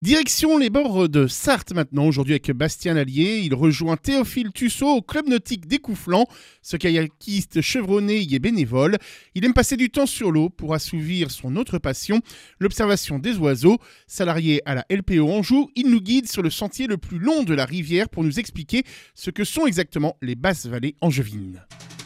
Direction les bords de Sarthe maintenant, aujourd'hui avec Bastien Lallier. Il rejoint Théophile Tussaud au club nautique d'Écouflant. Ce kayakiste chevronné y est bénévole. Il aime passer du temps sur l'eau pour assouvir son autre passion, l'observation des oiseaux. Salarié à la LPO Anjou, il nous guide sur le sentier le plus long de la rivière pour nous expliquer ce que sont exactement les basses vallées angevines.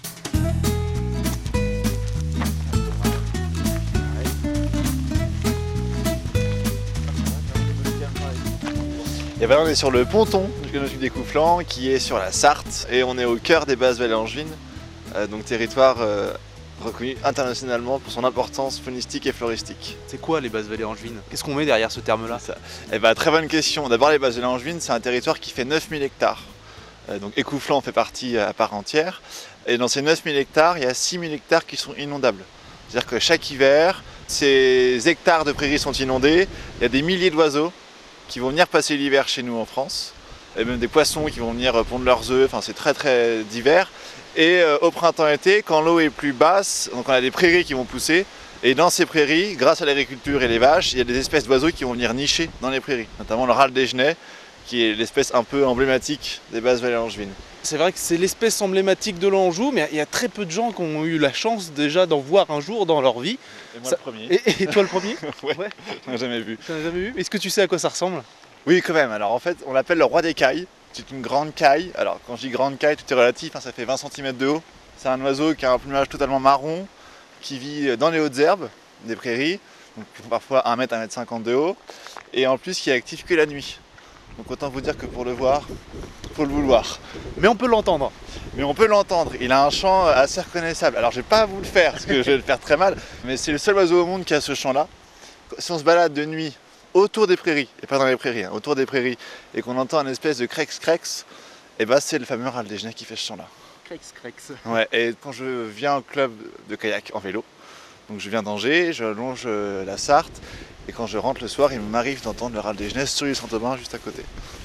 Et ben on est sur le ponton du club nautique d'Écouflant qui est sur la Sarthe et on est au cœur des basses vallées angevines, donc territoire reconnu internationalement pour son importance faunistique et floristique. C'est quoi les basses vallées angevines? Qu'est-ce qu'on met derrière ce terme-là? Et ben très bonne question. D'abord les basses vallées angevines, c'est un territoire qui fait 9000 hectares. Donc Écouflant fait partie à part entière. Et dans ces 9000 hectares, il y a 6000 hectares qui sont inondables. C'est-à-dire que chaque hiver, ces hectares de prairies sont inondés, il y a des milliers d'oiseaux qui vont venir passer l'hiver chez nous en France, et même des poissons qui vont venir pondre leurs œufs, enfin c'est très très divers. Et au printemps-été, quand l'eau est plus basse, donc on a des prairies qui vont pousser, et dans ces prairies, grâce à l'agriculture et l'élevage, il y a des espèces d'oiseaux qui vont venir nicher dans les prairies, notamment le râle des genêts, qui est l'espèce un peu emblématique des basses vallées angevines. C'est vrai que c'est l'espèce emblématique de l'Anjou, mais il y a très peu de gens qui ont eu la chance déjà d'en voir un jour dans leur vie. Et moi le premier. Et toi le premier? Ouais, j'en ai jamais vu. Tu n'as jamais vu? Est-ce que tu sais à quoi ça ressemble? Oui, quand même. Alors en fait, on l'appelle le roi des cailles. C'est une grande caille. Alors quand je dis grande caille, tout est relatif, ça fait 20 cm de haut. C'est un oiseau qui a un plumage totalement marron, qui vit dans les hautes herbes des prairies, donc qui font parfois 1 mètre, 1 mètre 50 de haut, et en plus qui est actif que la nuit. Donc autant vous dire que pour le voir, il faut le vouloir. Mais on peut l'entendre. Mais on peut l'entendre, il a un chant assez reconnaissable. Alors je vais pas vous le faire, parce que je vais le faire très mal, mais c'est le seul oiseau au monde qui a ce chant-là. Si on se balade de nuit autour des prairies, et pas dans les prairies, autour des prairies, et qu'on entend une espèce de crex-crex, et ben c'est le fameux râle des genêts qui fait ce chant-là. Crex. Ouais, et quand je viens au club de kayak en vélo, donc je viens d'Angers, je longe la Sarthe, et quand je rentre le soir, il m'arrive d'entendre le râle des genêts sur l'île Saint-Aubin juste à côté.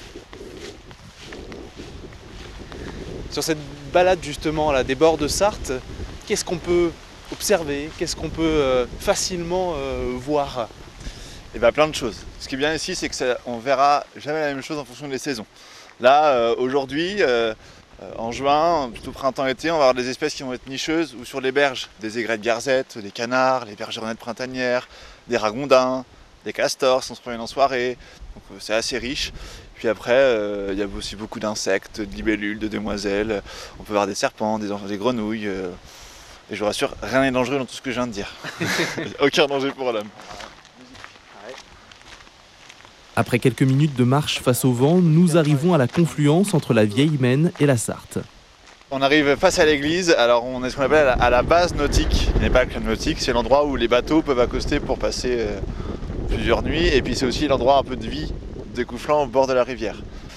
Sur cette balade justement là, des bords de Sarthe, qu'est-ce qu'on peut observer? Qu'est-ce qu'on peut facilement voir? Et bien plein de choses. Ce qui est bien ici, c'est qu'on verra jamais la même chose en fonction des saisons. Là, aujourd'hui, en juin, plutôt printemps-été, on va avoir des espèces qui vont être nicheuses ou sur les berges. Des aigrettes garzettes, des canards, les bergeronnettes printanières, des ragondins, des castors si on se promène en soirée. Donc c'est assez riche. Puis après, il y a aussi beaucoup d'insectes, de libellules, de demoiselles. On peut voir des serpents, des grenouilles. Et je vous rassure, rien n'est dangereux dans tout ce que je viens de dire. Aucun danger pour l'homme. Après quelques minutes de marche face au vent, nous arrivons à la confluence entre la Vieille Maine et la Sarthe. On arrive face à l'église, alors on est ce qu'on appelle à la base nautique, qui n'est pas le club nautique, c'est l'endroit où les bateaux peuvent accoster pour passer plusieurs nuits, et puis c'est aussi l'endroit un peu de vie d'Écouflant au bord de la rivière.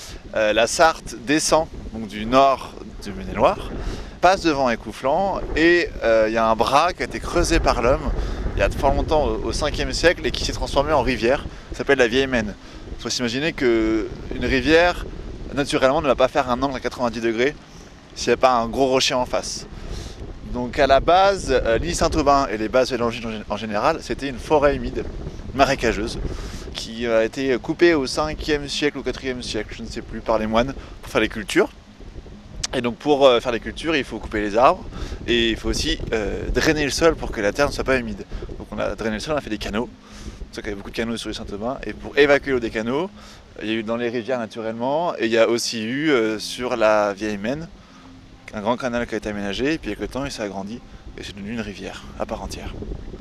La Sarthe descend donc du nord du Maine-et-Loire, passe devant Écouflant, et il y a un bras qui a été creusé par l'homme il y a fort longtemps, au 5e siècle, et qui s'est transformé en rivière, qui s'appelle la Vieille Maine. Il faut s'imaginer qu'une rivière, naturellement, ne va pas faire un angle à 90 degrés s'il n'y a pas un gros rocher en face. Donc à la base, l'île Saint-Aubin et les basses vallées angevines en général, c'était une forêt humide, marécageuse, qui a été coupée au 5e siècle ou 4e siècle, je ne sais plus, par les moines, pour faire les cultures. Et donc pour faire les cultures, il faut couper les arbres et il faut aussi drainer le sol pour que la terre ne soit pas humide. Donc on a drainé le sol, on a fait des canaux. C'est pour ça qu'il y avait beaucoup de canaux sur l'île Saint-Aubin. Et pour évacuer l'eau des canaux, il y a eu dans les rivières naturellement, et il y a aussi eu sur la Vieille Maine un grand canal qui a été aménagé, et puis avec le temps il s'est agrandi et c'est devenu une rivière à part entière.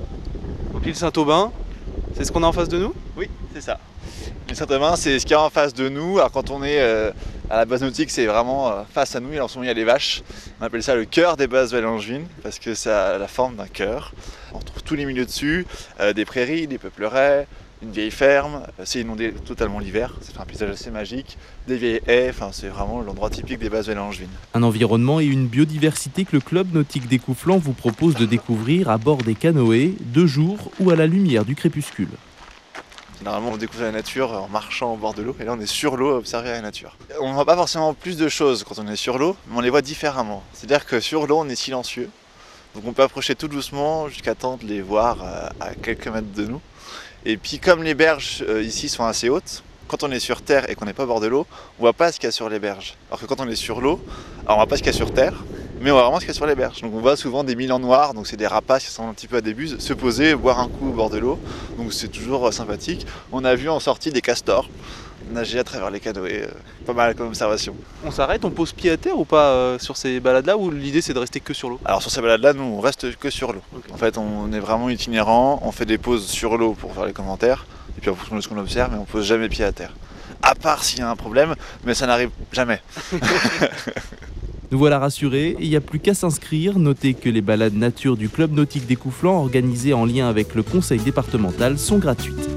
Donc l'île Saint-Aubin, c'est ce qu'on a en face de nous? Oui, c'est ça. L'île Saint-Aubin, c'est ce qu'il y a en face de nous. Alors quand on est à la base nautique, c'est vraiment face à nous. Et en ce moment, il y a les vaches. On appelle ça le cœur des basses vallées angevines parce que ça a la forme d'un cœur. On trouve tous les milieux dessus, des prairies, des peupleraies, une vieille ferme. C'est inondé totalement l'hiver. Ça fait un paysage assez magique. Des vieilles haies. Enfin, c'est vraiment l'endroit typique des basses vallées angevines. Un environnement et une biodiversité que le club nautique d'Écouflant vous propose de découvrir à bord des canoës, de jour ou à la lumière du crépuscule. Généralement, on découvre la nature en marchant au bord de l'eau, et là on est sur l'eau à observer la nature. On ne voit pas forcément plus de choses quand on est sur l'eau, mais on les voit différemment. C'est-à-dire que sur l'eau, on est silencieux, donc on peut approcher tout doucement jusqu'à temps de les voir à quelques mètres de nous. Et puis comme les berges ici sont assez hautes, quand on est sur terre et qu'on n'est pas au bord de l'eau, on voit pas ce qu'il y a sur les berges. Alors que quand on est sur l'eau, alors on voit pas ce qu'il y a sur terre, mais on voit vraiment ce qu'il y a sur les berges. Donc on voit souvent des milans noirs, donc c'est des rapaces qui ressemblent un petit peu à des buses, se poser, boire un coup au bord de l'eau. Donc c'est toujours sympathique. On a vu en sortie des castors nager à travers les canoës, pas mal comme observation. On s'arrête, on pose pied à terre ou pas sur ces balades-là, ou l'idée c'est de rester que sur l'eau? Alors sur ces balades-là, nous on reste que sur l'eau. Okay. En fait, on est vraiment itinérant, on fait des pauses sur l'eau pour faire les commentaires, et puis en fonction de ce qu'on observe, mais on pose jamais pied à terre. À part s'il y a un problème, mais ça n'arrive jamais. Nous voilà rassurés, il n'y a plus qu'à s'inscrire. Notez que les balades nature du Club Nautique des Couflans, organisées en lien avec le conseil départemental, sont gratuites.